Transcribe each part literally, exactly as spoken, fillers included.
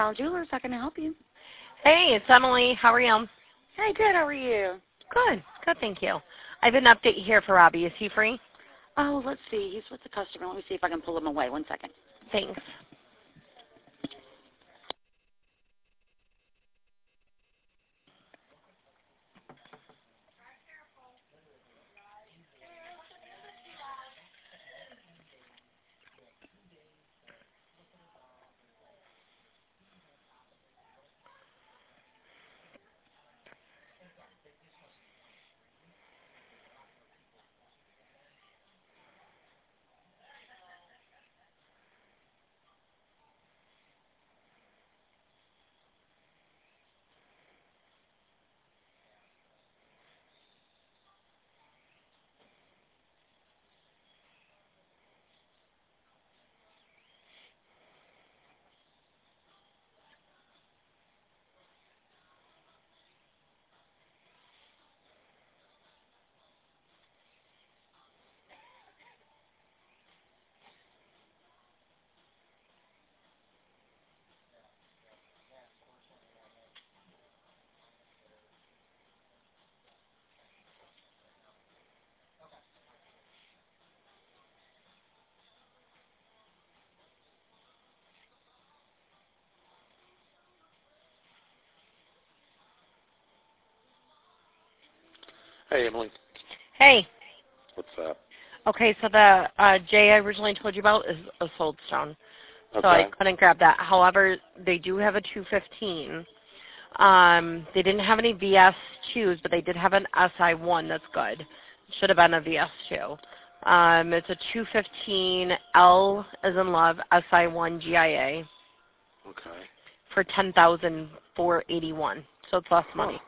Dollar Jewelers. How can I help you? Hey, it's Emily. How are you? Hey, good. How are you? Good. Good, thank you. I have an update here for Robbie. Is he free? Oh, let's see. He's with the customer. Let me see if I can pull him away. One second. Thanks. Hey, Emily. Hey. What's up? Okay, so the uh, J I originally told you about is a sold stone. So Okay. I couldn't grab that. However, they do have a two fifteen. Um, they didn't have any V S twos, but they did have an S I one that's good. Should have been a V S two. Um, it's a two fifteen L as in love, S I one G I A. Okay. For ten thousand four hundred eighty-one. So it's less Huh. money.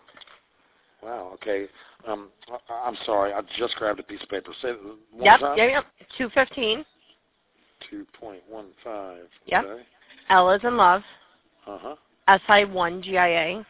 Wow. Okay. Um, I, I'm sorry. I just grabbed a piece of paper. Say it one Yep, time. yep, yep. two fifteen. two point one five. Yep. Okay. L is in love. Uh-huh. S I one G I A.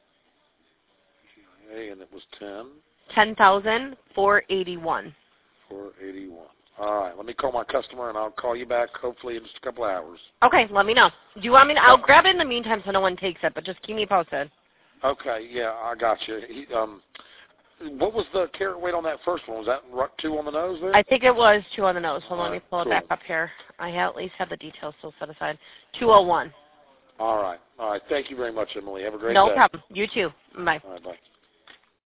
Okay, and it was ten. ten thousand four hundred eighty-one. four eighty-one. All right. Let me call my customer, and I'll call you back hopefully in just a couple of hours. Okay, let me know. Do you want me to? I'll grab it in the meantime so no one takes it, but just keep me posted. Okay. Yeah, I got you. He, um, what was the carat weight on that first one? Was that right, two on the nose there? I think it was two on the nose. Hold on, All let me right, pull cool. it back up here. I at least have the details still set aside. two oh one. All right. All right. Thank you very much, Emily. Have a great No day. problem. You too. Bye. All right. Bye.